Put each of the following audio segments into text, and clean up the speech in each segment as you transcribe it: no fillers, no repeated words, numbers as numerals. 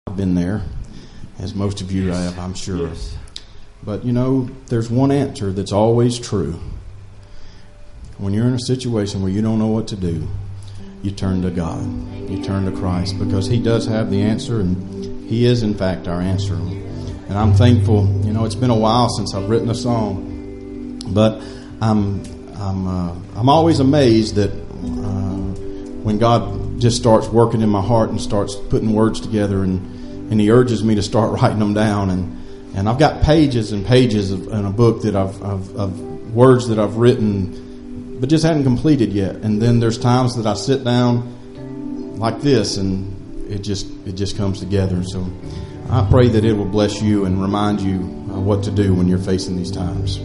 I've been there, as most of you have, I'm sure. Yes. But, there's one answer that's always true. When you're in a situation where you don't know what to do, you turn to God. You turn to Christ, because He does have the answer, and He is, in fact, our answer. And I'm thankful. It's been a while since I've written a song, but I'm always amazed that when God just starts working in my heart and starts putting words together, and He urges me to start writing them down, and I've got pages and pages in a book that of words that I've written, but just haven't completed yet. And then there's times that I sit down like this, and it just comes together. So I pray that it will bless you and remind you what to do when you're facing these times.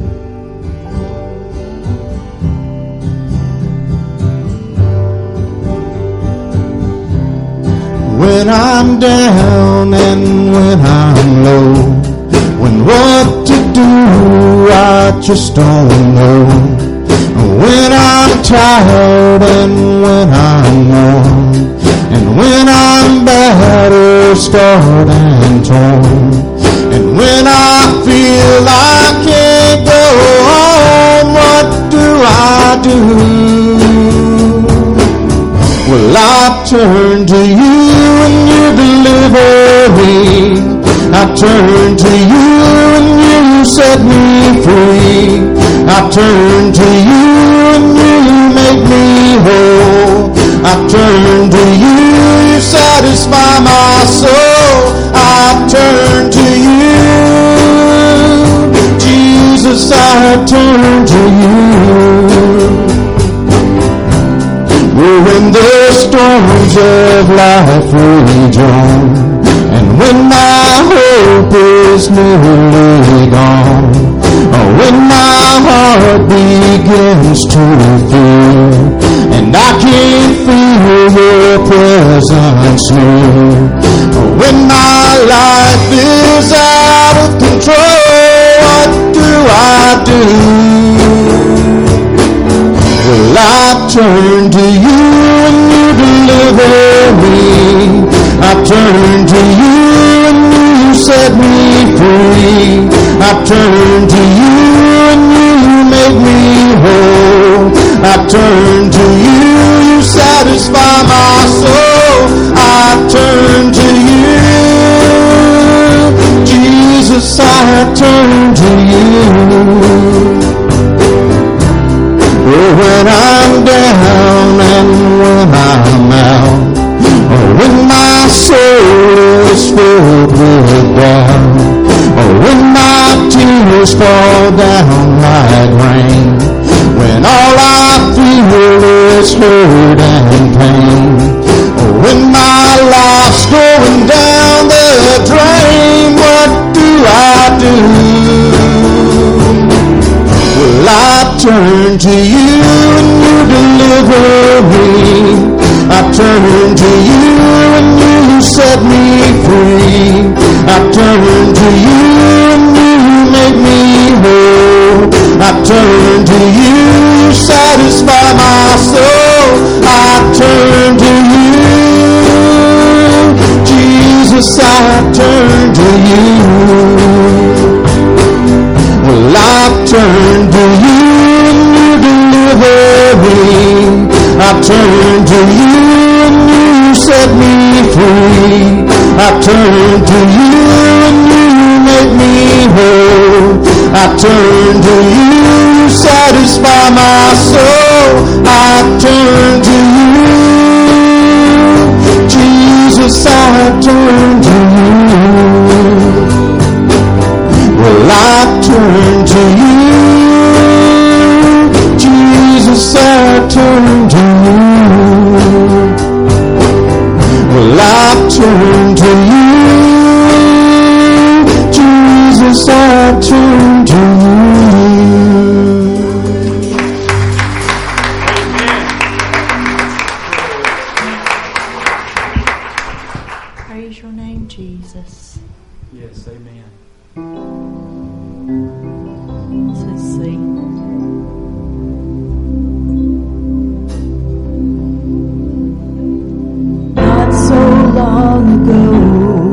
When I'm down and when I'm low, when what to do I just don't know. When I'm tired and when I'm worn, and when I'm battered, scarred and torn, and when I feel I can't go on, what do I do? Well, I turn to you and you deliver me. I turn to you and you set me free. I turn to you and you make me whole. I turn to you, you satisfy my soul. I turn to you, Jesus, I turn to you. When the storms of life rage on, and when my hope is nearly gone, when my heart begins to fear, and I can't feel your presence near, when my life is out of control, what do I do? Well, I turn to you and you deliver me. I turn to you and you set me free. I turn to you and you make me whole. I turn to you, you satisfy my soul. I turn to you, Jesus, I turn to you. When I'm down and when I'm out, when my soul is filled with doubt, when my tears fall down like rain, when all I feel is hurt and pain, when my life's going down the drain, what do I do? Well, I turn to you and you deliver me. I turn to you and you set me free. I turn to you and you make me whole. I turn to you, you satisfy my soul. I turn to you, Jesus, I turn to you. Well, I turn to you and you deliver me. I turn to you and you set me free. I turn to you and you make me whole. I turn to you, you satisfy my soul. I turn to you, Jesus, I turn to you. Well, I turn to you, Jesus, I turn to you. Well, I turn to you, Jesus, I turn to you. Praise your name, Jesus. Yes, amen. Let's see. Not so long ago,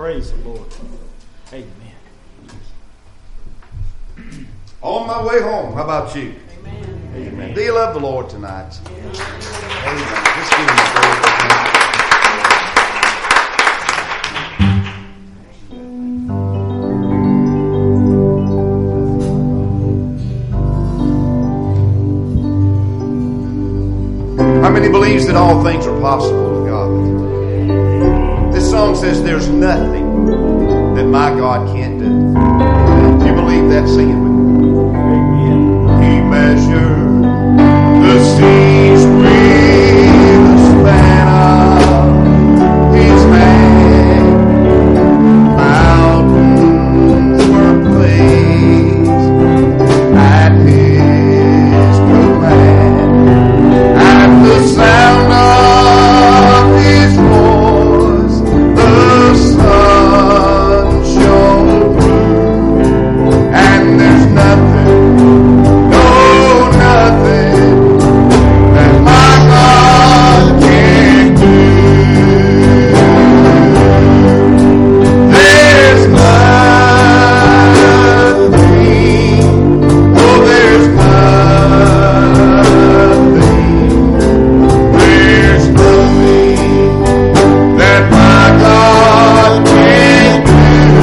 Praise the Lord. Amen. On my way home. How about you? Amen. Amen. Do you love the Lord tonight? Amen. Just give him praise. How many believes that all things are possible with God? This song says there's nothing that my God can't do. Do you believe that? Sing it with me. He measured the seas with the span of his hand. Mountains were placed at his command. At the sound of his voice, the sun shone through. And there's nothing, no nothing that my God can't do. There's nothing, oh there's nothing that my God can't do.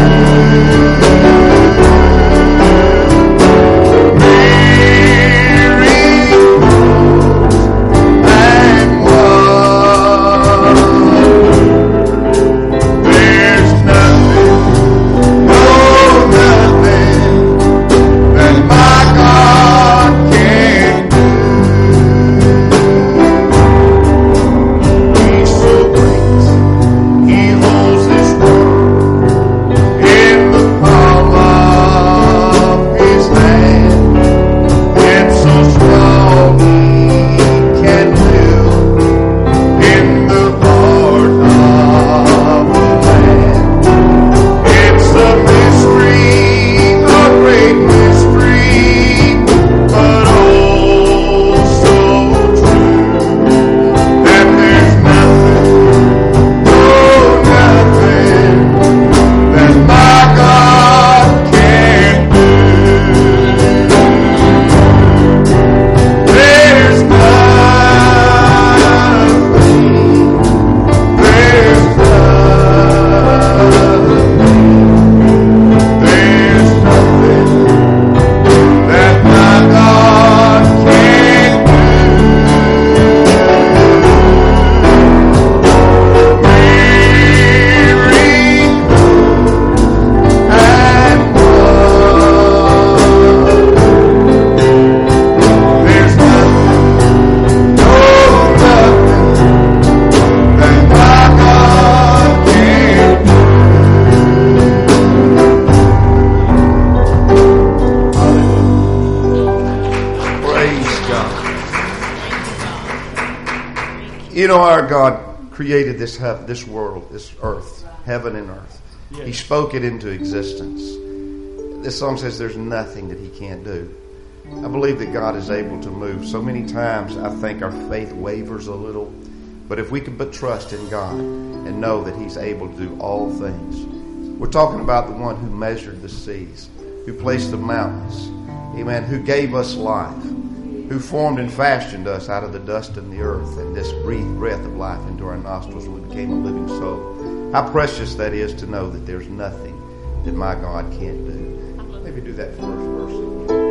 You know, our God created this world, this earth, heaven and earth. Yes. He spoke it into existence. This song says there's nothing that he can't do. I believe that God is able to move. So many times I think our faith wavers a little. But if we can but trust in God and know that he's able to do all things. We're talking about the one who measured the seas, who placed the mountains, amen, who gave us life, who formed and fashioned us out of the dust of the earth and just breathed breath of life into our nostrils and we became a living soul. How precious that is to know that there's nothing that my God can't do. Maybe do that first verse again.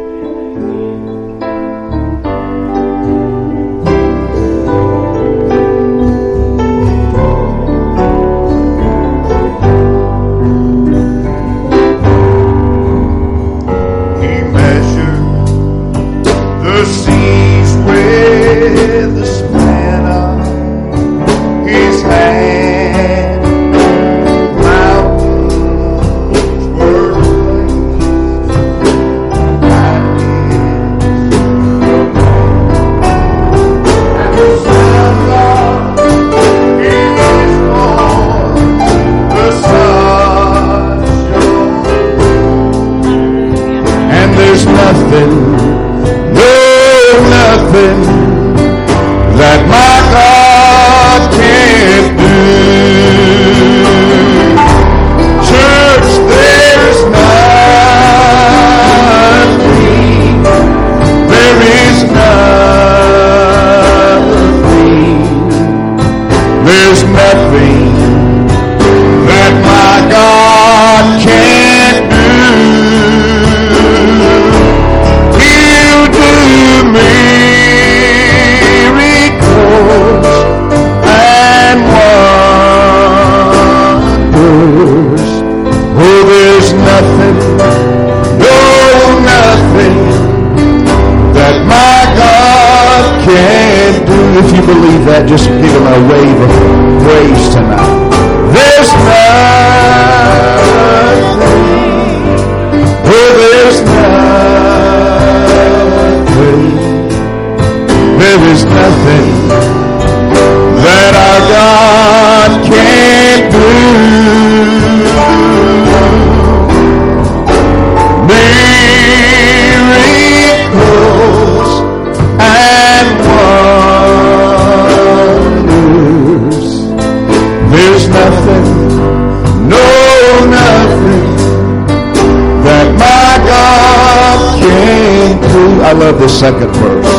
The seas with the span of his hand, mountains were placed at his command. And the sound of his voice, the sun shone, and there's nothing that my God can't do. that, just give him a wave of praise tonight. There's nothing. Oh, there's nothing. There is nothing that our God can't do. Miracles and wonders. There's nothing, no nothing that my God can't do. I love this second verse.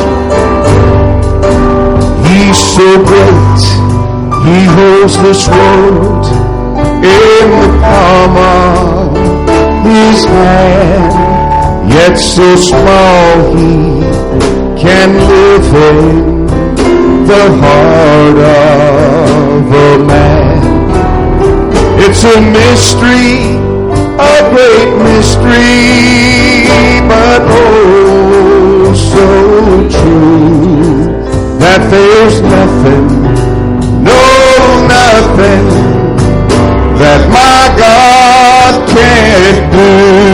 He's so great, he holds this world in the palm of his hand. Yet so small he can live in the heart of a man. It's a mystery, a great mystery, but oh so true, that there's nothing, no nothing that my God can't do.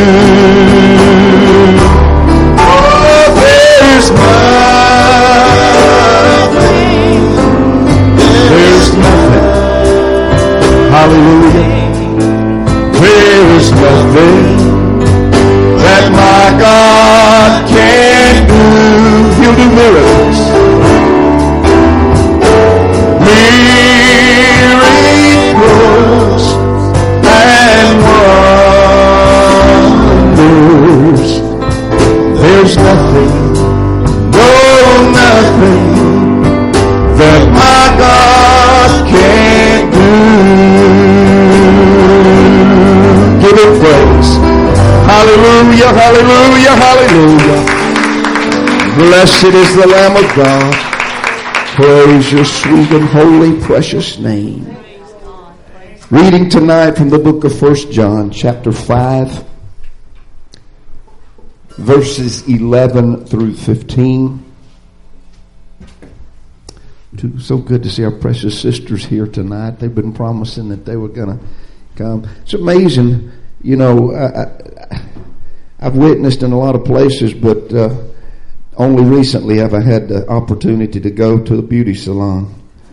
Oh, there's nothing, there's nothing, hallelujah, there's nothing that my God can't do. He'll do miracles. Miracles and wonders. There's nothing, no nothing that my God can't do. Give him praise. Hallelujah, hallelujah, hallelujah. Blessed is the Lamb of God. Praise your sweet and holy precious name. Reading tonight from the book of 1 John chapter 5, verses 11 through 15. So good to see our precious sisters here tonight. They've been promising that they were going to come. It's amazing, you know, I've witnessed in a lot of places, but only recently have I had the opportunity to go to the beauty salon.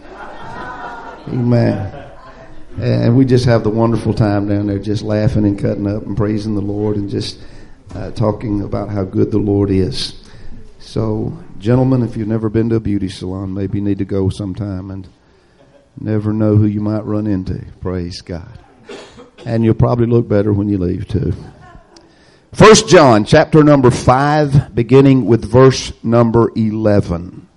Amen. And we just have the wonderful time down there, just laughing and cutting up and praising the Lord and just talking about how good the Lord is. So, gentlemen, if you've never been to a beauty salon, maybe you need to go sometime, and never know who you might run into. Praise God. And you'll probably look better when you leave too. 1 John chapter number 5, beginning with verse number 11.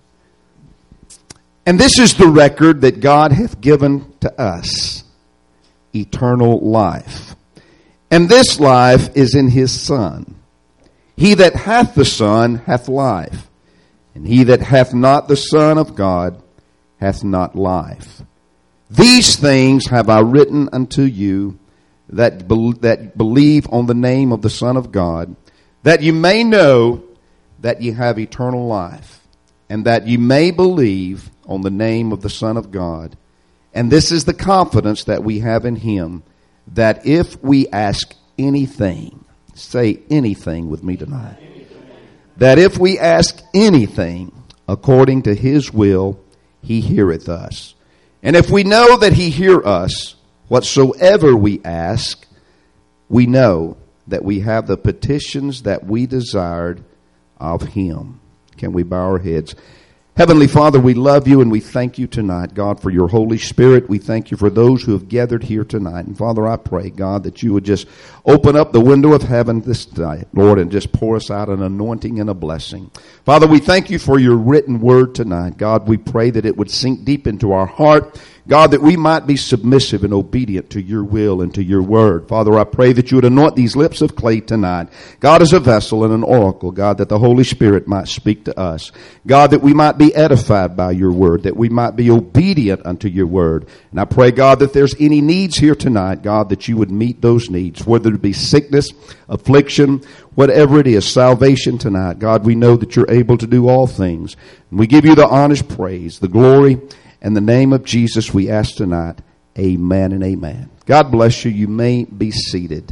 And this is the record that God hath given to us, eternal life. And this life is in his Son. He that hath the Son hath life. And he that hath not the Son of God hath not life. These things have I written unto you that believe on the name of the Son of God, that you may know that you have eternal life, and that you may believe on the name of the Son of God. And this is the confidence that we have in him, that if we ask anything, say anything with me tonight, that if we ask anything according to his will, he heareth us. And if we know that he hear us, whatsoever we ask, we know that we have the petitions that we desired of him. Can we bow our heads? Heavenly Father, we love you and we thank you tonight, God, for your Holy Spirit. We thank you for those who have gathered here tonight. And Father, I pray, God, that you would just open up the window of heaven this night, Lord, and just pour us out an anointing and a blessing. Father, we thank you for your written word tonight. God, we pray that it would sink deep into our heart. God, that we might be submissive and obedient to your will and to your word. Father, I pray that you would anoint these lips of clay tonight, God, as a vessel and an oracle, God, that the Holy Spirit might speak to us. God, that we might be edified by your word, that we might be obedient unto your word. And I pray, God, that there's any needs here tonight, God, that you would meet those needs, whether it be sickness, affliction, whatever it is, salvation tonight. God, we know that you're able to do all things. And we give you the honest praise, the glory, In the name of Jesus, we ask tonight, amen and amen. God bless you. You may be seated.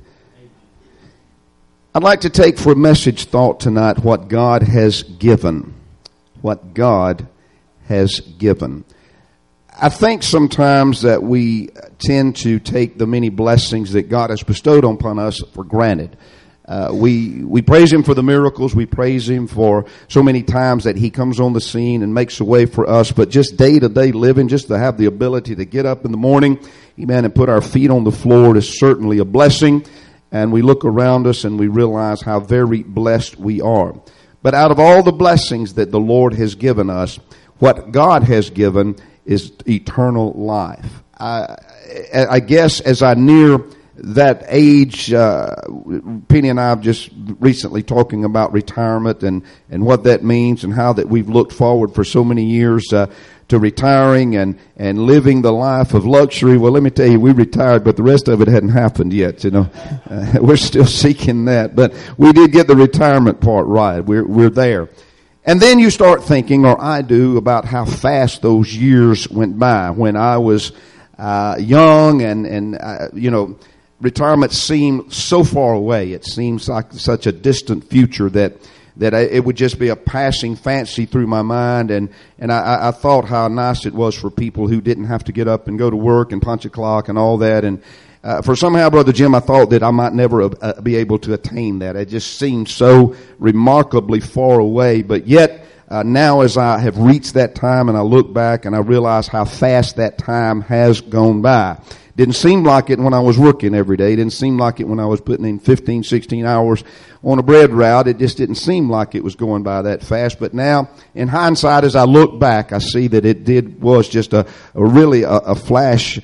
I'd like to take for a message thought tonight what God has given. What God has given. I think sometimes that we tend to take the many blessings that God has bestowed upon us for granted. We praise Him for the miracles. We praise Him for so many times that He comes on the scene and makes a way for us. But just day-to-day living, just to have the ability to get up in the morning, amen, and put our feet on the floor is certainly a blessing. And we look around us and we realize how very blessed we are. But out of all the blessings that the Lord has given us, what God has given is eternal life. I guess as I near that age, Penny and I have just recently talking about retirement and what that means and how that we've looked forward for so many years to retiring and living the life of luxury. Well, let me tell you, we retired, but the rest of it hadn't happened yet. We're still seeking that, but we did get the retirement part right. We're there. And then you start thinking, or I do, about how fast those years went by when I was young and retirement seemed so far away. It seems like such a distant future that it would just be a passing fancy through my mind. And I thought how nice it was for people who didn't have to get up and go to work and punch a clock and all that. And for somehow, Brother Jim, I thought that I might never be able to attain that. It just seemed so remarkably far away. But yet, now as I have reached that time and I look back and I realize how fast that time has gone by. Didn't seem like it when I was working every day. Didn't seem like it when I was putting in 15, 16 hours on a bread route. It just didn't seem like it was going by that fast. But now, in hindsight, as I look back, I see that it was just a flash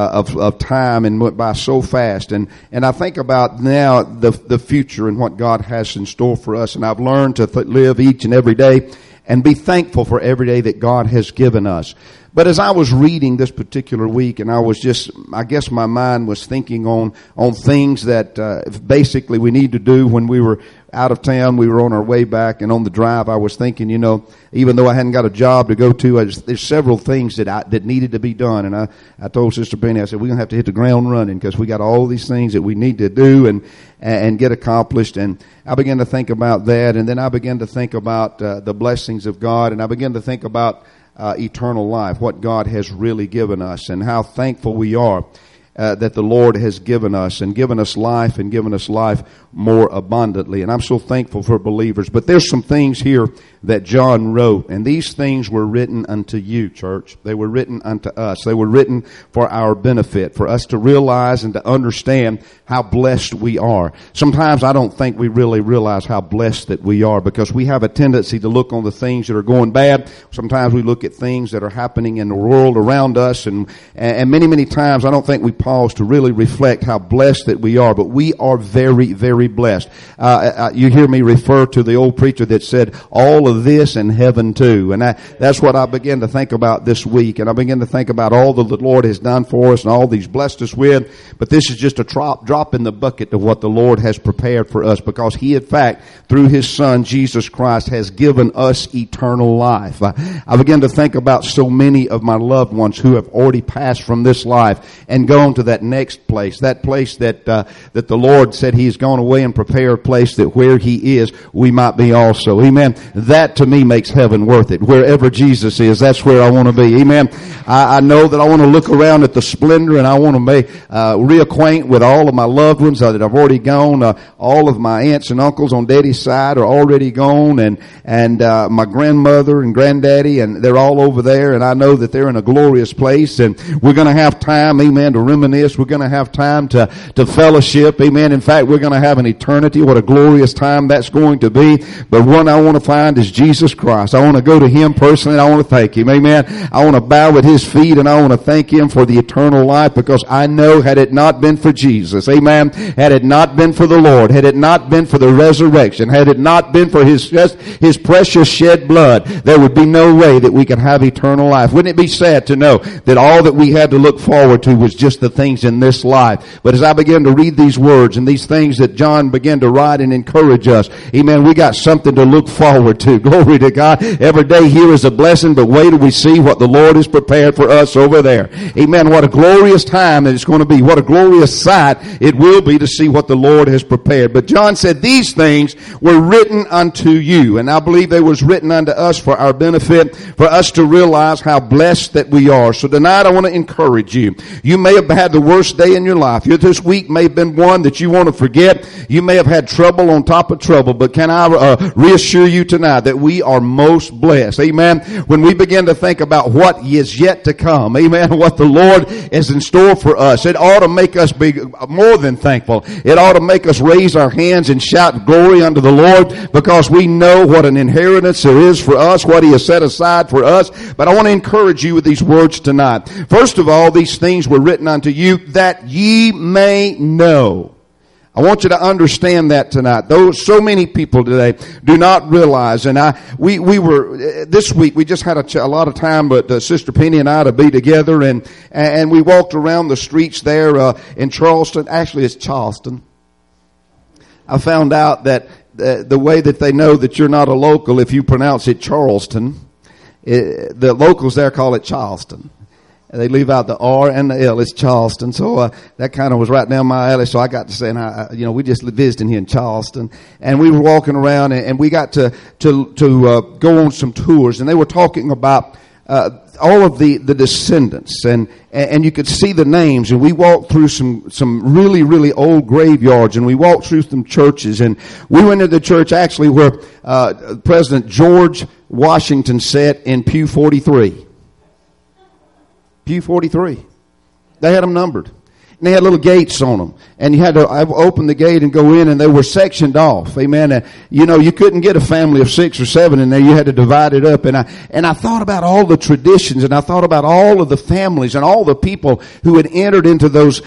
of time and went by so fast. And I think about now the future and what God has in store for us. And I've learned to live each and every day and be thankful for every day that God has given us. But as I was reading this particular week, and I guess my mind was thinking on things that basically we need to do when we were out of town. We were on our way back, and on the drive, I was thinking, even though I hadn't got a job to go to, there's several things that needed to be done. And I told Sister Penny, I said, we're going to have to hit the ground running because we got all these things that we need to do and get accomplished. And I began to think about that, and then I began to think about the blessings of God, and I began to think about eternal life, what God has really given us, and how thankful we are that the Lord has given us life and given us life more abundantly. And I'm so thankful for believers. But there's some things here that John wrote, and these things were written unto you, church. They were written unto us. They were written for our benefit, for us to realize and to understand how blessed we are. Sometimes I don't think we really realize how blessed that we are, because we have a tendency to look on the things that are going bad. Sometimes we look at things that are happening in the world around us, and many, many times I don't think we pause to really reflect how blessed that we are. But we are very, very blessed. You hear me refer to the old preacher that said, all of this and heaven too. And that's what I began to think about this week. And I began to think about all that the Lord has done for us and all He's blessed us with. But this is just a drop in the bucket of what the Lord has prepared for us, because He, in fact, through His Son, Jesus Christ, has given us eternal life. I began to think about so many of my loved ones who have already passed from this life and gone to that next place, that place that the Lord said He's gone away and prepared a place that where He is, we might be also. Amen. That to me makes heaven worth it. Wherever Jesus is, that's where I want to be. Amen. I know that I want to look around at the splendor, and I want to reacquaint with all of my loved ones that have already gone. All of my aunts and uncles on Daddy's side are already gone, and my grandmother and granddaddy, and they're all over there, and I know that they're in a glorious place, and we're going to have time, amen, to reminisce. We're going to have time to fellowship, amen. In fact, we're going to have an eternity. What a glorious time that's going to be. But one I want to find is Jesus Christ. I want to go to Him personally, and I want to thank Him, amen. I want to bow at His feet, and I want to thank Him for the eternal life, because I know had it not been for Jesus, amen, had it not been for the Lord, had it not been for the resurrection, had it not been for His precious shed blood, there would be no way that we could have eternal life. Wouldn't it be sad to know that all that we had to look forward to was just the things in this life? But as I began to read these words and these things that John began to write and encourage us, amen, we got something to look forward to. too. Glory to God. Every day here is a blessing, but wait till we see what the Lord has prepared for us over there. Amen. What a glorious time that it's going to be. What a glorious sight it will be to see what the Lord has prepared. But John said these things were written unto you. And I believe they was written unto us for our benefit, for us to realize how blessed that we are. So tonight I want to encourage you. You may have had the worst day in your life. This week may have been one that you want to forget. You may have had trouble on top of trouble, but can I reassure you tonight that we are most blessed. Amen. When we begin to think about what is yet to come, amen, what the Lord is in store for us, it ought to make us be more than thankful. It ought to make us raise our hands and shout glory unto the Lord, because we know what an inheritance there is for us, what He has set aside for us. But I want to encourage you with these words tonight. First of all, these things were written unto you that ye may know. I want you to understand that tonight. So many people today do not realize, and we were, this week, we just had a lot of time, but Sister Penny and I to be together, and we walked around the streets there, in Charleston. Actually, it's Charleston. I found out that the way that they know that you're not a local, if you pronounce it Charleston, the locals there call it Charleston. They leave out the R and the L. It's Charleston. So that kind of was right down my alley. So I got to say, we just visiting here in Charleston, and we were walking around, and we got to go on some tours, and they were talking about all of the descendants, and you could see the names, and we walked through some really, really old graveyards, and we walked through some churches, and we went into the church actually where President George Washington sat in pew 43. Pew 43. They had them numbered. And they had little gates on them. And you had to open the gate and go in, and they were sectioned off. Amen. You couldn't get a family of 6 or 7 in there. You had to divide it up. And I thought about all the traditions, and I thought about all of the families and all the people who had entered into those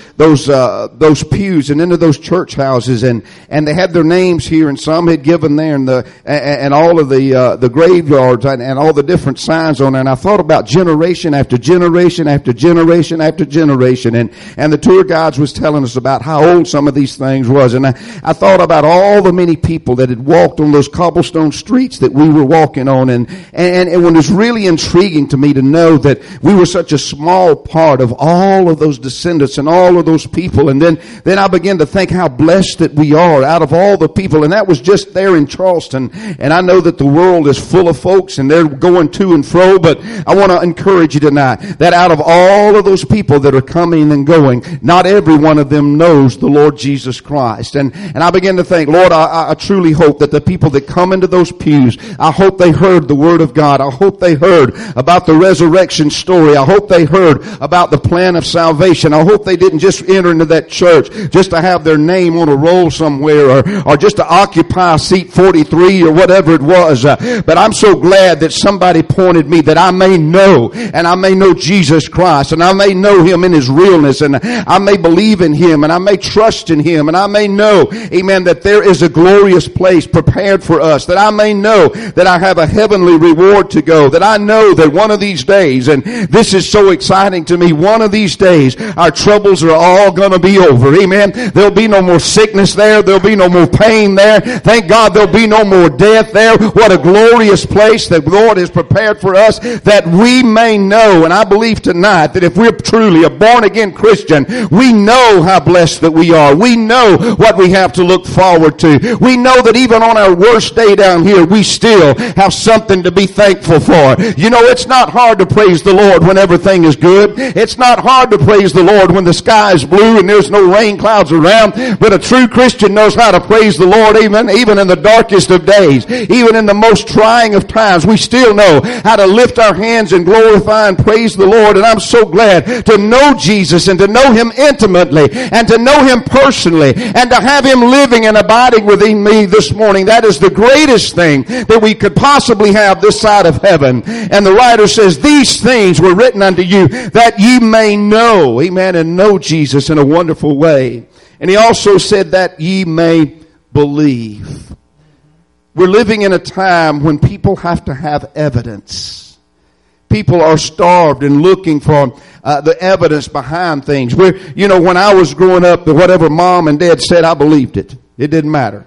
pews and into those church houses, and they had their names here, and some had given there, and all of the graveyards and all the different signs on there. And I thought about generation after generation after generation after generation, and the tour guides was telling us about how old some of these things was. And I thought about all the many people that had walked on those cobblestone streets that we were walking on. And it was really intriguing to me to know that we were such a small part of all of those descendants and all of those people. And then I began to think how blessed that we are out of all the people. And that was just there in Charleston. And I know that the world is full of folks, and they're going to and fro. But I want to encourage you tonight that out of all of those people that are coming and going, not every one of them knows the Lord Jesus Christ. And I begin to think, Lord, I truly hope that the people that come into those pews, I hope they heard the Word of God. I hope they heard about the resurrection story. I hope they heard about the plan of salvation. I hope they didn't just enter into that church just to have their name on a roll somewhere, or just to occupy seat 43 or whatever it was. But I'm so glad that somebody pointed me that I may know, and I may know Jesus Christ, and I may know Him in His realness, and I may believe in Him, and I may trust in Him, and I may know, amen, that there is a glorious place prepared for us, that I may know that I have a heavenly reward to go, that I know that one of these days, and this is so exciting to me, one of these days our troubles are all going to be over. Amen. There'll be no more sickness there. There'll be no more pain there. Thank God there'll be no more death there. What a glorious place that the Lord has prepared for us, that we may know. And I believe tonight that if we're truly a born again Christian, we know how blessed that we are. We know what we have to look forward to. We know that even on our worst day down here, we still have something to be thankful for. You know, it's not hard to praise the Lord when everything is good. It's not hard to praise the Lord when the sky is blue and there's no rain clouds around. But a true Christian knows how to praise the Lord even in the darkest of days. Even in the most trying of times, we still know how to lift our hands and glorify and praise the Lord. And I'm so glad to know Jesus and to know Him intimately and to know Him personally and to have Him living and abiding within me this morning. That is the greatest thing that we could possibly have this side of heaven. And the writer says, these things were written unto you that ye may know, amen, and know Jesus in a wonderful way. And he also said that ye may believe. We're living in a time when people have to have evidence. People are starved and looking for the evidence behind things. When I was growing up, whatever mom and dad said, I believed it. It didn't matter.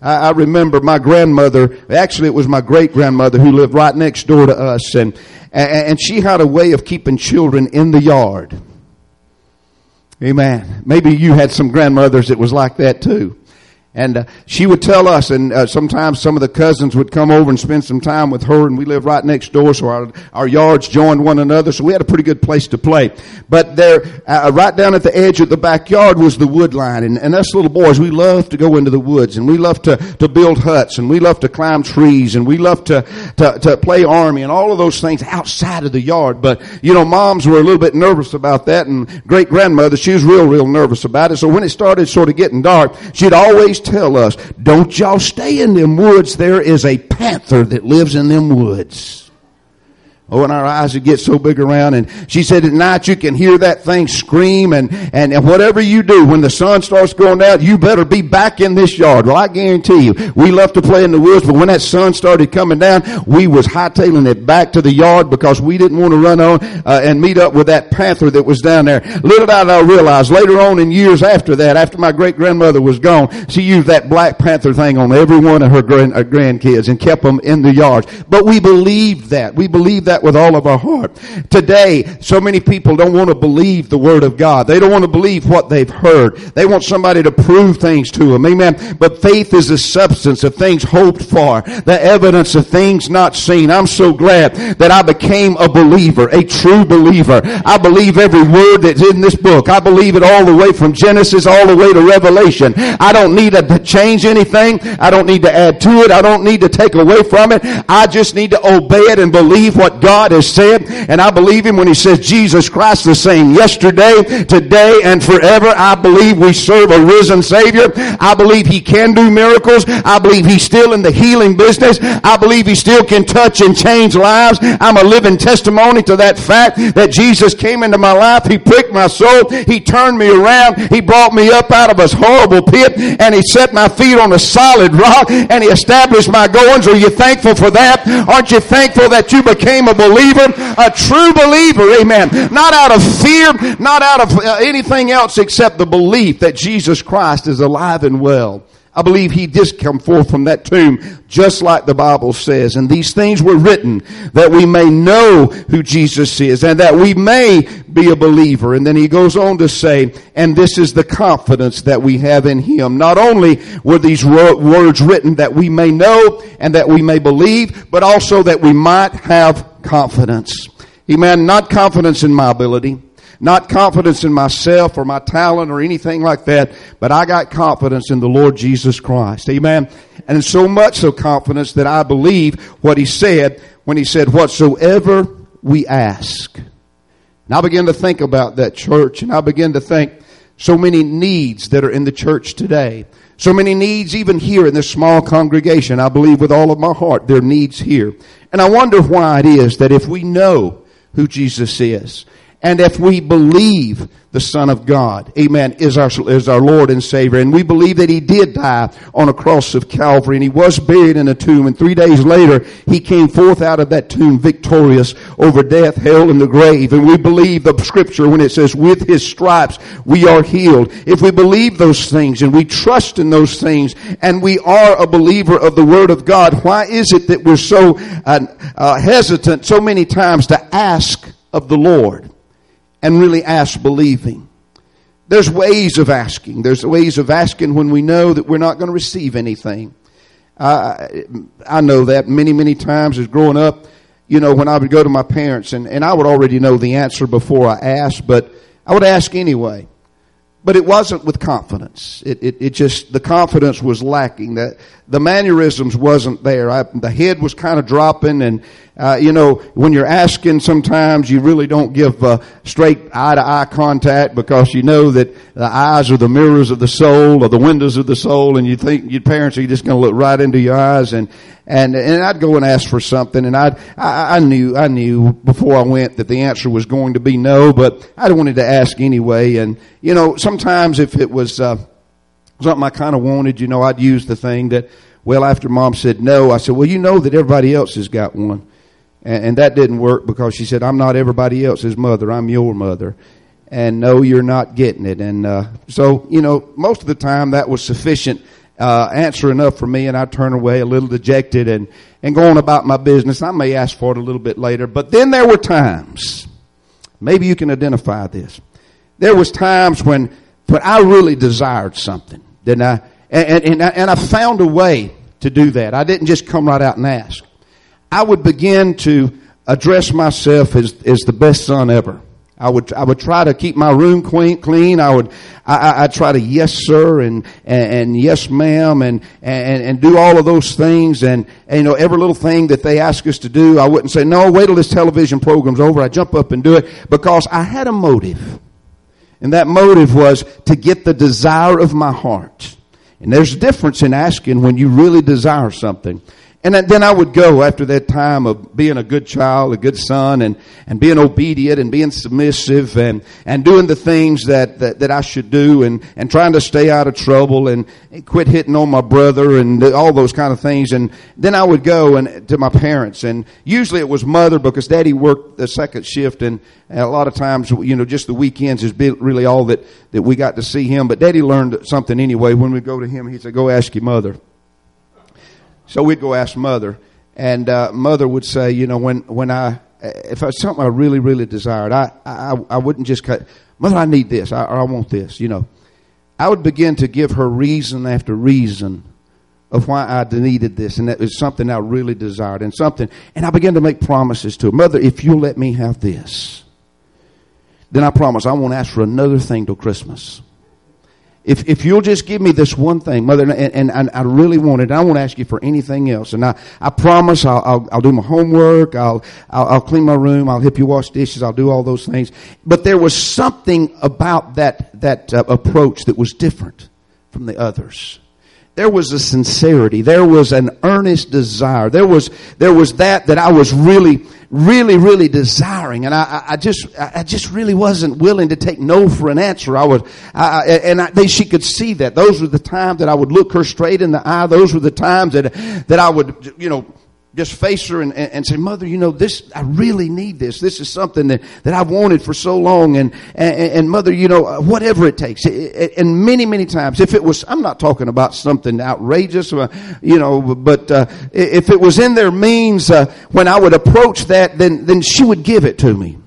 I remember my grandmother, actually it was my great-grandmother who lived right next door to us, and she had a way of keeping children in the yard. Amen. Maybe you had some grandmothers that was like that too. And she would tell us, and sometimes some of the cousins would come over and spend some time with her, and we lived right next door, so our yards joined one another, so we had a pretty good place to play. But there, right down at the edge of the backyard was the wood line, and us little boys, we loved to go into the woods, and we loved to build huts, and we loved to climb trees, and we loved to play army, and all of those things outside of the yard. But, moms were a little bit nervous about that, and great-grandmother, she was real nervous about it. So when it started sort of getting dark, she'd always tell us, don't y'all stay in them woods. There is a panther that lives in them woods. Oh, and our eyes would get so big around. And she said at night you can hear that thing scream. And whatever you do, when the sun starts going down, you better be back in this yard. Well, I guarantee you, we love to play in the woods, but when that sun started coming down, we was hightailing it back to the yard because we didn't want to run on and meet up with that panther that was down there. Little did I realize later on in years after that, after my great-grandmother was gone, she used that Black Panther thing on every one of her grandkids and kept them in the yards. But we believed that. We believed that with all of our heart. Today, so many people don't want to believe the Word of God. They don't want to believe what they've heard. They want somebody to prove things to them. Amen. But faith is the substance of things hoped for, the evidence of things not seen. I'm so glad that I became a believer, a true believer. I believe every word that's in this book. I believe it all the way from Genesis all the way to Revelation. I don't need to change anything. I don't need to add to it. I don't need to take away from it. I just need to obey it and believe what God has said. And I believe Him when He says Jesus Christ the same yesterday, today, and forever. I believe we serve a risen Savior. I believe He can do miracles. I believe He's still in the healing business. I believe He still can touch and change lives. I'm a living testimony to that fact that Jesus came into my life. He pricked my soul. He turned me around. He brought me up out of a horrible pit, and He set my feet on a solid rock, and He established my goings. Are you thankful for that? Aren't you thankful that you became a believer, a true believer? Amen. Not out of fear, not out of anything else except the belief that Jesus Christ is alive and well. I believe He did come forth from that tomb just like the Bible says. And these things were written that we may know who Jesus is and that we may be a believer. And then he goes on to say, and this is the confidence that we have in Him. Not only were these words written that we may know and that we may believe, but also that we might have confidence. Amen. Not confidence in my ability. Not confidence in myself or my talent or anything like that, but I got confidence in the Lord Jesus Christ. Amen. And so much so confidence that I believe what He said when He said, whatsoever we ask. And I began to think about that, church, and I began to think so many needs that are in the church today. So many needs even here in this small congregation. I believe with all of my heart there are needs here. And I wonder why it is that if we know who Jesus is, and if we believe the Son of God, amen, is our Lord and Savior, and we believe that He did die on a cross of Calvary, and He was buried in a tomb, and 3 days later, He came forth out of that tomb victorious over death, hell, and the grave. And we believe the Scripture when it says, with His stripes we are healed. If we believe those things, and we trust in those things, and we are a believer of the Word of God, why is it that we're so hesitant so many times to ask of the Lord? And really ask believing. There's ways of asking. There's ways of asking when we know that we're not going to receive anything. I know that many times as growing up, when I would go to my parents and I would already know the answer before I asked, but I would ask anyway. But it wasn't with confidence. It just, the confidence was lacking. The mannerisms wasn't there. The head was kind of dropping, and when you're asking, sometimes you really don't give straight eye-to-eye contact because you know that the eyes are the mirrors of the soul or the windows of the soul, and you think your parents are just going to look right into your eyes, and I'd go and ask for something, and I knew before I went that the answer was going to be no, but I wanted to ask anyway. And sometimes if it was something I kind of wanted, I'd use the thing that, well, after Mom said no, I said, well, you know that everybody else has got one. And that didn't work because she said, I'm not everybody else's mother, I'm your mother. And no, you're not getting it. And so, most of the time that was sufficient answer enough for me, and I turn away a little dejected and go on about my business. I may ask for it a little bit later. But then there were times, maybe you can identify this. There was times when I really desired something. And I found a way to do that. I didn't just come right out and ask. I would begin to address myself as the best son ever. I would try to keep my room clean. I'd try to yes sir and yes ma'am and do all of those things and every little thing that they ask us to do. I wouldn't say, no, wait till this television program's over. I jump up and do it because I had a motive. And that motive was to get the desire of my heart. And there's a difference in asking when you really desire something. And then I would go after that time of being a good child, a good son, and being obedient and being submissive and doing the things that I should do and trying to stay out of trouble and quit hitting on my brother and all those kind of things. And then I would go to my parents, and usually it was mother because daddy worked the second shift, and a lot of times, just the weekends is really all that we got to see him. But daddy learned something anyway. When we go to him, he'd say, go ask your mother. So we'd go ask mother, and mother would say, if it was something I really, really desired, I wouldn't just cut, mother, I need this, or I want this, I would begin to give her reason after reason of why I needed this, and that was something I really desired, and I began to make promises to her. Mother, if you'll let me have this, then I promise I won't ask for another thing till Christmas. If you'll just give me this one thing, mother, and I really want it, I won't ask you for anything else. And I promise I'll do my homework, I'll clean my room, I'll help you wash dishes, I'll do all those things. But there was something about that approach that was different from the others. There was a sincerity. There was an earnest desire. There was that I was really, really, really desiring, and I just really wasn't willing to take no for an answer. She could see that. Those were the times that I would look her straight in the eye. Those were the times that I would, just face her and say, mother, this, I really need this. This is something that I've wanted for so long. And mother, whatever it takes. And many, many times, if it was, I'm not talking about something outrageous, but if it was in their means, when I would approach that, then she would give it to me.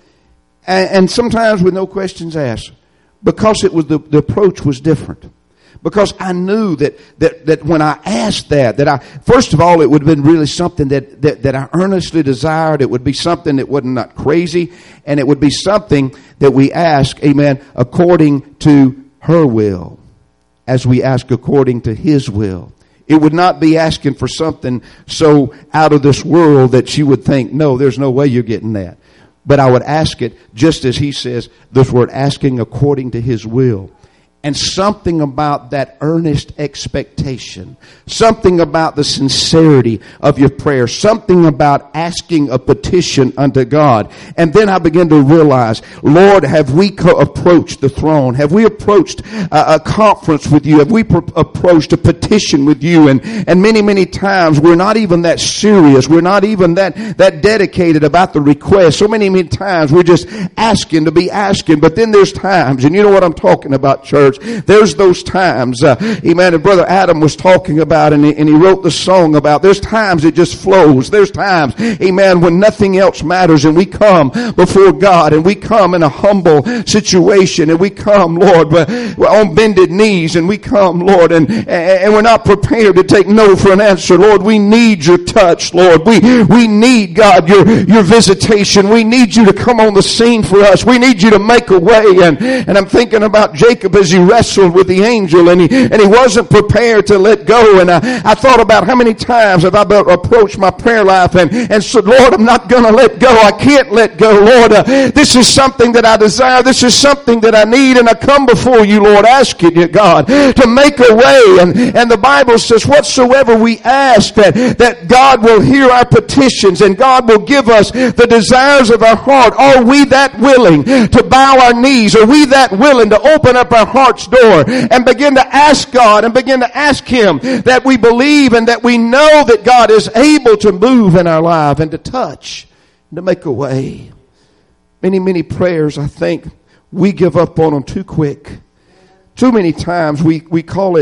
And sometimes with no questions asked, because it was the approach was different. Because I knew that when I asked that first of all, it would have been really something that I earnestly desired. It would be something that wasn't not crazy. And it would be something that we ask, amen, according to her will, as we ask according to his will. It would not be asking for something so out of this world that she would think, no, there's no way you're getting that. But I would ask it just as he says, this word asking according to his will. And something about that earnest expectation, something about the sincerity of your prayer, something about asking a petition unto God. And then I begin to realize, Lord, have we approached the throne? Have we approached a conference with you? Have we approached a petition with you? And many, many times we're not even that serious. We're not even that dedicated about the request. So many, many times we're just asking to be asking. But then there's times, and you know what I'm talking about, church. There's those times, amen, and Brother Adam was talking about, and he wrote the song about, there's times it just flows. There's times, amen, when nothing else matters, and we come before God, and we come in a humble situation, and we come, Lord, on bended knees, and we come, Lord, and we're not prepared to take no for an answer. Lord, we need your touch, Lord. We need, God, your visitation. We need you to come on the scene for us. We need you to make a way, and I'm thinking about Jacob as he wrestled with the angel, and he wasn't prepared to let go. And I thought about how many times have I approached my prayer life and said, Lord, I'm not going to let go. I can't let go, Lord. This is something that I desire. This is something that I need, and I come before you, Lord, asking you, God, to make a way. And the Bible says, whatsoever we ask, that God will hear our petitions, and God will give us the desires of our heart. Are we that willing to bow our knees? Are we that willing to open up our heart's door and begin to ask God and begin to ask him that we believe and that we know that God is able to move in our life and to touch and to make a way? Many, many prayers, I think we give up on them too quick. Too many times we call it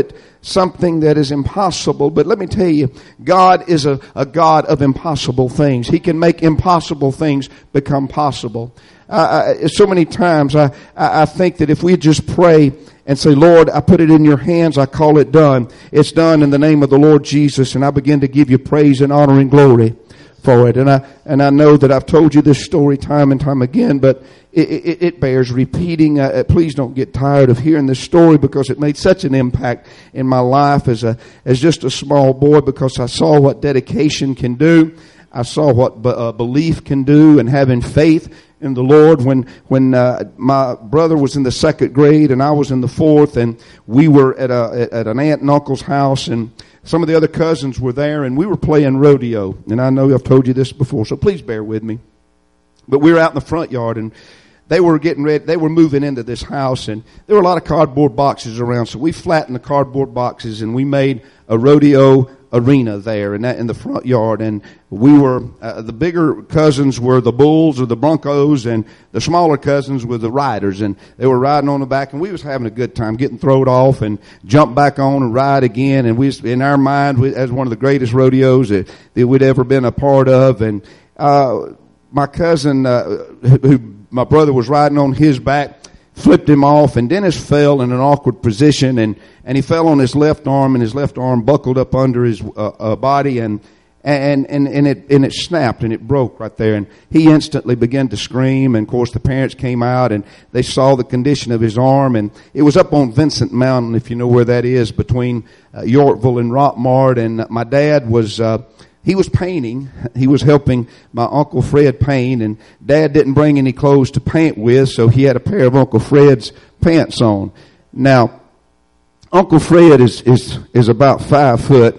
something that is impossible. But let me tell you, God is a God of impossible things. He can make impossible things become possible. So many times I think that if we just pray and say, Lord, I put it in your hands, I call it done. It's done in the name of the Lord Jesus, and I begin to give you praise and honor and glory for it. And I know that I've told you this story time and time again, but it bears repeating. Please don't get tired of hearing this story, because it made such an impact in my life as just a small boy, because I saw what dedication can do. I saw what belief can do, and having faith in the Lord. When my brother was in the 2nd grade and I was in the 4th, and we were at an aunt and uncle's house, and some of the other cousins were there, and we were playing rodeo. And I know I've told you this before, so please bear with me. But we were out in the front yard, and they were getting ready. They were moving into this house, and there were a lot of cardboard boxes around. So we flattened the cardboard boxes, and we made a rodeo arena there in the front yard. And we were the bigger cousins were the bulls or the broncos, and the smaller cousins were the riders, and they were riding on the back, and we was having a good time, getting thrown off and jump back on and ride again. And we, in our mind, as one of the greatest rodeos that we'd ever been a part of. And my cousin, who my brother was riding on his back, flipped him off, and Dennis fell in an awkward position, and he fell on his left arm, and his left arm buckled up under his body, and it snapped, and it broke right there. And he instantly began to scream, and of course the parents came out, and they saw the condition of his arm. And it was up on Vincent Mountain, if you know where that is, between Yorkville and Rockmart. And my dad was he was painting. He was helping my Uncle Fred paint, and Dad didn't bring any clothes to paint with, so he had a pair of Uncle Fred's pants on. Now, Uncle Fred is about 5'3".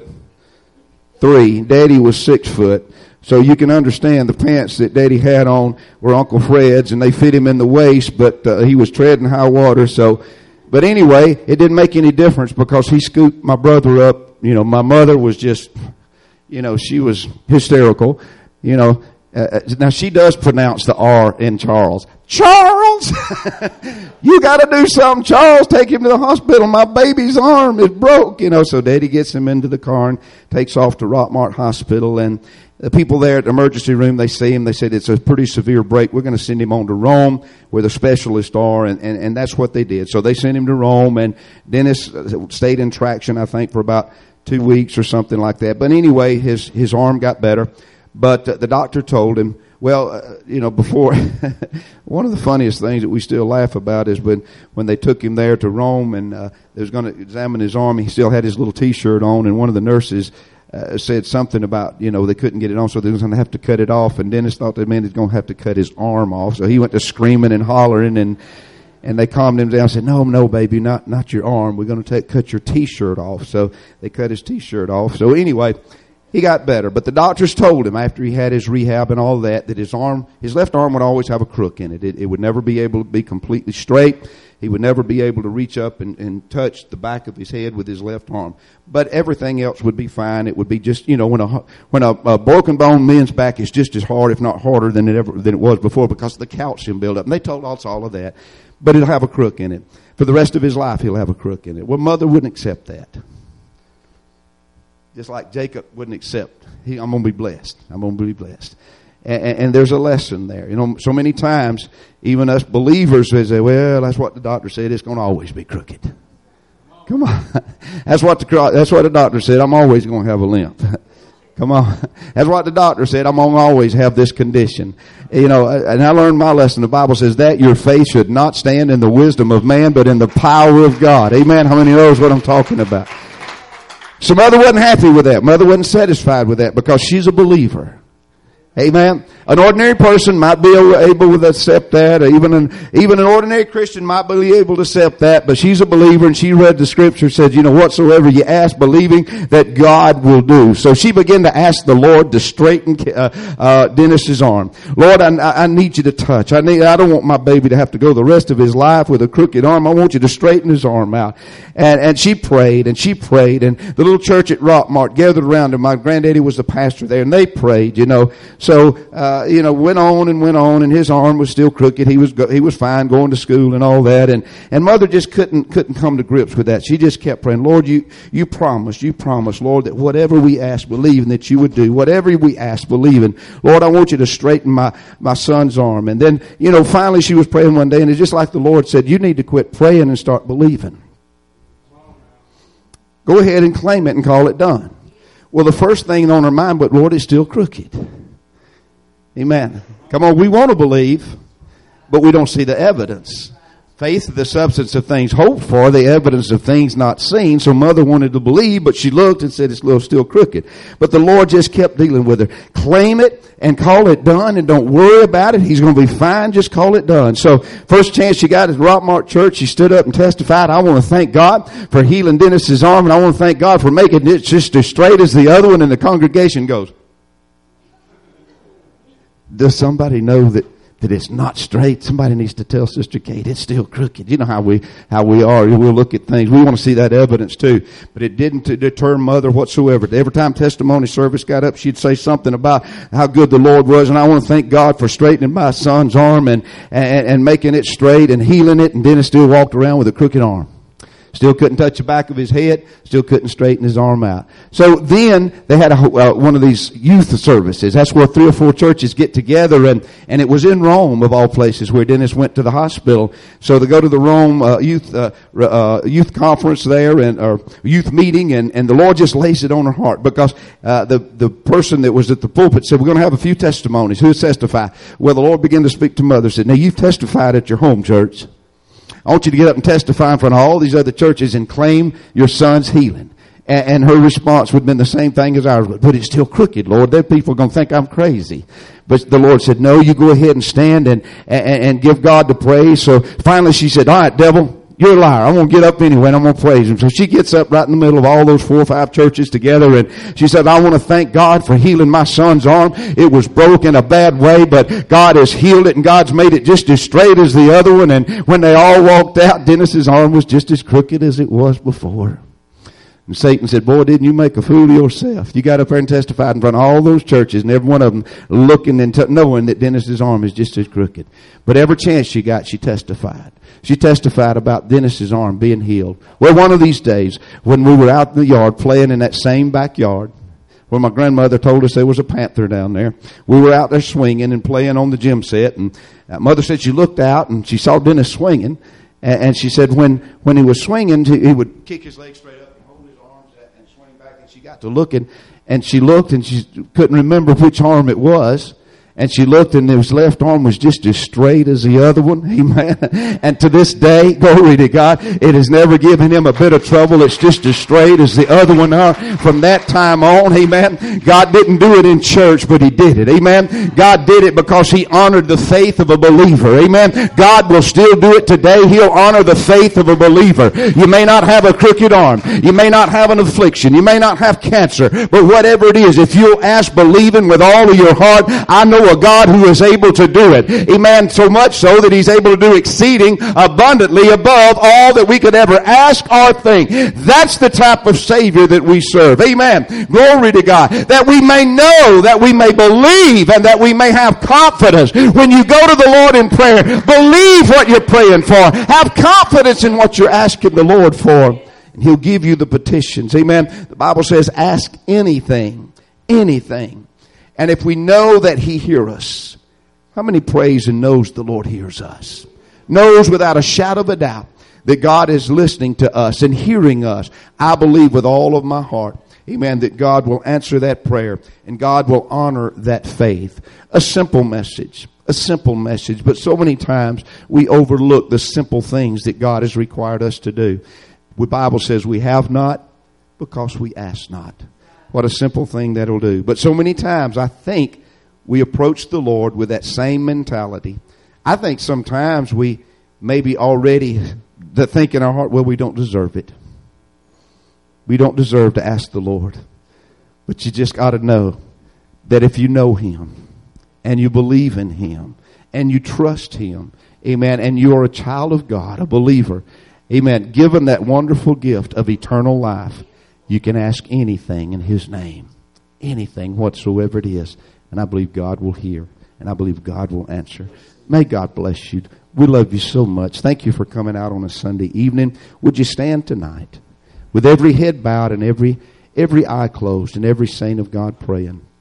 Daddy was 6 foot. So you can understand the pants that Daddy had on were Uncle Fred's, and they fit him in the waist, but he was treading high water. So, but anyway, it didn't make any difference, because he scooped my brother up. You know, my mother was just, you know, she was hysterical. You know, now she does pronounce the R in Charles. Charles, you got to do something. Charles, take him to the hospital. My baby's arm is broke. You know, so Daddy gets him into the car and takes off to Rockmart Hospital. And the people there at the emergency room, they see him. They said, it's a pretty severe break. We're going to send him on to Rome, where the specialists are. And that's what they did. So they sent him to Rome, and Dennis stayed in traction, I think, for about 2 weeks or something like that. But anyway, his arm got better. But the doctor told him, well, you know, before, one of the funniest things that we still laugh about is when they took him there to Rome, and they was going to examine his arm. He still had his little T-shirt on, and one of the nurses said something about, you know, they couldn't get it on, so they was going to have to cut it off. And Dennis thought that meant he was going to have to cut his arm off. So he went to screaming and hollering, and they calmed him down and said, no, baby, not your arm. We're going to cut your T-shirt off. So they cut his T-shirt off. So anyway, he got better. But the doctors told him, after he had his rehab and all that his left arm would always have a crook in it. It would never be able to be completely straight. He would never be able to reach up and touch the back of his head with his left arm. But everything else would be fine. It would be just, you know, when a broken bone man's back is just as hard, if not harder than it was before, because of the calcium buildup. And they told us all of that. But it'll have a crook in it. For the rest of his life, he'll have a crook in it. Well, Mother wouldn't accept that. Just like Jacob wouldn't accept. I'm going to be blessed. I'm going to be blessed. And there's a lesson there. You know, so many times, even us believers say, well, that's what the doctor said. It's going to always be crooked. Come on. That's what the doctor said. I'm always going to have a limp. Come on. That's what the doctor said. I'm going to always have this condition. You know, and I learned my lesson. The Bible says that your faith should not stand in the wisdom of man, but in the power of God. Amen. How many knows what I'm talking about? So Mother wasn't happy with that. Mother wasn't satisfied with that, because she's a believer. Amen. An ordinary person might be able to accept that. Even an ordinary Christian might be able to accept that. But she's a believer, and she read the scripture, said, you know, whatsoever you ask, believing that God will do. So she began to ask the Lord to straighten Dennis's arm. Lord, I need you to touch. I don't want my baby to have to go the rest of his life with a crooked arm. I want you to straighten his arm out. And she prayed, and the little church at Rockmart gathered around her. My granddaddy was the pastor there, and they prayed, you know. So, went on, and his arm was still crooked. He was fine going to school and all that. And mother just couldn't come to grips with that. She just kept praying, Lord, you promised, Lord, that whatever we ask, believing that you would do. Whatever we ask, believing. Lord, I want you to straighten my son's arm. And then, finally she was praying one day, and it's just like the Lord said, you need to quit praying and start believing. Go ahead and claim it and call it done. Well, the first thing on her mind, but Lord, it's still crooked. Amen. Come on, we want to believe, but we don't see the evidence. Faith is the substance of things hoped for, the evidence of things not seen. So mother wanted to believe, but she looked and said it's still crooked. But the Lord just kept dealing with her. Claim it and call it done, and don't worry about it. He's going to be fine. Just call it done. So first chance she got at Rockmart Church, she stood up and testified, I want to thank God for healing Dennis's arm, and I want to thank God for making it just as straight as the other one. And the congregation goes, does somebody know that it's not straight? Somebody needs to tell Sister Kate it's still crooked. You know how we are. We'll look at things. We want to see that evidence too. But it didn't deter mother whatsoever. Every time testimony service got up, she'd say something about how good the Lord was. And I want to thank God for straightening my son's arm and making it straight and healing it. And Dennis still walked around with a crooked arm. Still couldn't touch the back of his head. Still couldn't straighten his arm out. So then they had one of these youth services. That's where 3 or 4 churches get together. And it was in Rome, of all places, where Dennis went to the hospital. So they go to the Rome youth conference there, or youth meeting. And the Lord just lays it on her heart. Because the person that was at the pulpit said, we're going to have a few testimonies. Who testify? Well, the Lord began to speak to mother. Said, now you've testified at your home church. I want you to get up and testify in front of all these other churches and claim your son's healing. And her response would have been the same thing as ours. But it's still crooked, Lord. There people are going to think I'm crazy. But the Lord said, no, you go ahead and stand and give God the praise. So finally she said, all right, devil, you're a liar. I'm going to get up anyway and I'm going to praise him. So she gets up right in the middle of all those 4 or 5 churches together, and she said, I want to thank God for healing my son's arm. It was broken a bad way, but God has healed it, and God's made it just as straight as the other one. And when they all walked out, Dennis's arm was just as crooked as it was before. And Satan said, boy, didn't you make a fool of yourself? You got up there and testified in front of all those churches, and every one of them looking and knowing that Dennis's arm is just as crooked. But every chance she got, she testified. She testified about Dennis's arm being healed. Well, one of these days, when we were out in the yard playing in that same backyard, where my grandmother told us there was a panther down there, we were out there swinging and playing on the gym set, and mother said she looked out and she saw Dennis swinging, and she said when he was swinging, he would kick his legs straight up and hold his arms and swing back, and she got to looking, and she looked and she couldn't remember which arm it was. And she looked, and his left arm was just as straight as the other one. Amen. And to this day, glory to God, it has never given him a bit of trouble. It's just as straight as the other one are from that time on. Amen. God didn't do it in church, but he did it. Amen. God did it because he honored the faith of a believer. Amen. God will still do it today. He'll honor the faith of a believer. You may not have a crooked arm. You may not have an affliction. You may not have cancer. But whatever it is, if you'll ask believing with all of your heart, I know a God who is able to do it. Amen. So much so that he's able to do exceeding abundantly above all that we could ever ask or think. That's the type of Savior that we serve. Amen. Glory to God. That we may know, that we may believe, and that we may have confidence. When you go to the Lord in prayer, believe what you're praying for. Have confidence in what you're asking the Lord for. And he'll give you the petitions. Amen. The Bible says, ask anything. Anything. And if we know that he hears us, how many prays and knows the Lord hears us? Knows without a shadow of a doubt that God is listening to us and hearing us. I believe with all of my heart, amen, that God will answer that prayer and God will honor that faith. A simple message. But so many times we overlook the simple things that God has required us to do. The Bible says we have not because we ask not. What a simple thing that'll do. But so many times I think we approach the Lord with that same mentality. I think sometimes we maybe already think in our heart, well, we don't deserve it. We don't deserve to ask the Lord. But you just got to know that if you know him and you believe in him and you trust him, amen, and you are a child of God, a believer, amen, given that wonderful gift of eternal life, you can ask anything in his name. Anything whatsoever it is. And I believe God will hear. And I believe God will answer. May God bless you. We love you so much. Thank you for coming out on a Sunday evening. Would you stand tonight with every head bowed and every eye closed and every saint of God praying?